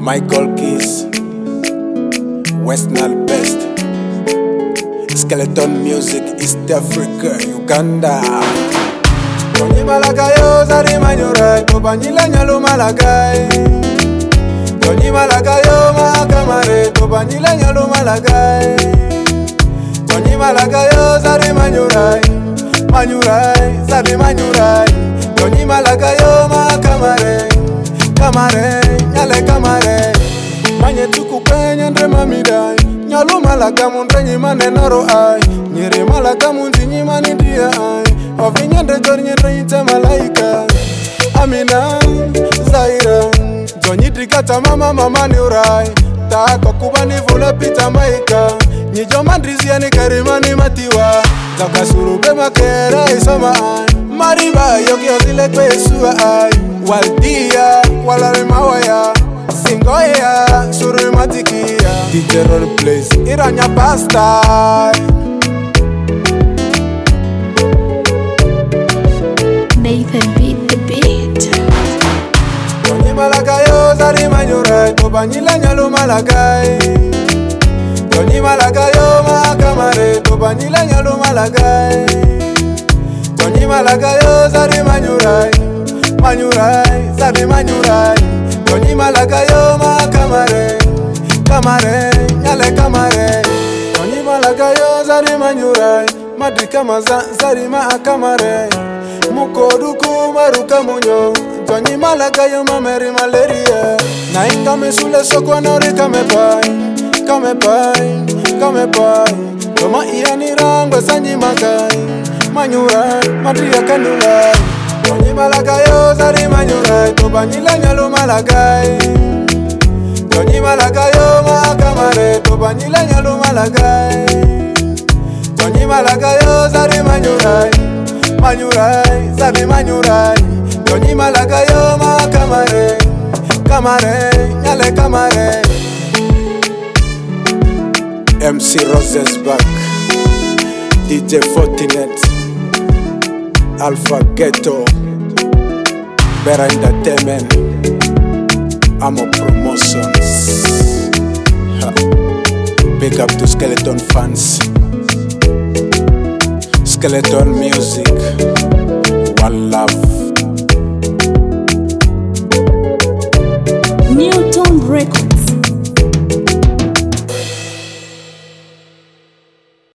Michael Keys, West Nile Best, Skeleton Music, East Africa, Uganda. Tony Malakayo, Zari Manyurai, Tobanyila Nyalo Malakai. Tony Malakayo, Mahakamare, Tobanyila Nyalo Malakai. Tony Malakayo, Zari Manyurai, Manyurai, Zari Manyurai. Tony Malakayo, Mahakamare, Kamare, Nyale Kamare. Manye tuku penye ndre mamidai. Nyalo malaka mundre nyimane noro ai. Nyere malaka mundi nyimani dia ai. Ofinya ndre jor nyere ite malaika. Amina, Zaira. Jonyiti kata mama ni urai. Tako kubani vule pita maika. Nyijo mandrizia ni karimani matiwa. Zaka surube makera isoma ai. Mariba yoki ozile kwe sua ai. Waldia, walare mawaya. Singoya, suru matikia. DJ Roll Plays, Iranya Pasta. Nathan beat the beat. Tony Malakayo, Zari Manyurai, Tobanyila Nyalo Malakai. Tony Malakayo, Mahakamare, Tobanyila Nyalo Malakai. Tony Malakayo, Zari Manyurai, Manyurai, Zari Manyurai. Tony Malakayo, Mahakamare, Kamare, Nyale Kamare. Tony Malakayo, Zari Manyurai, Madrika Maza, Zari Mahakamare. Mukoduku maruka munyo. Tony Malakayo, Mameri Malaria. Na inga mesule soko nori kamepai. Kamepai. Toma iani rangwa sanyi makai. Manyurai, Madria Kanulai. Tony Malakayo, Zari Manyurai, Tobanyila Nyalo Malakai. Tony Malakayo, Mahakamare, Tobanyila Nyalo Malakai. Tony Malakayo, Zari Manyurai, Manyurai, Zari Manyurai. Tony Malakayo, Mahakamare, Kamare, Nyale Kamare. MC Roses back, DJ Fortinet, Alpha Ghetto, Better Entertainment, Amo Promotions. Big up to Skeleton fans, Skeleton Music, One Love. Newton Records.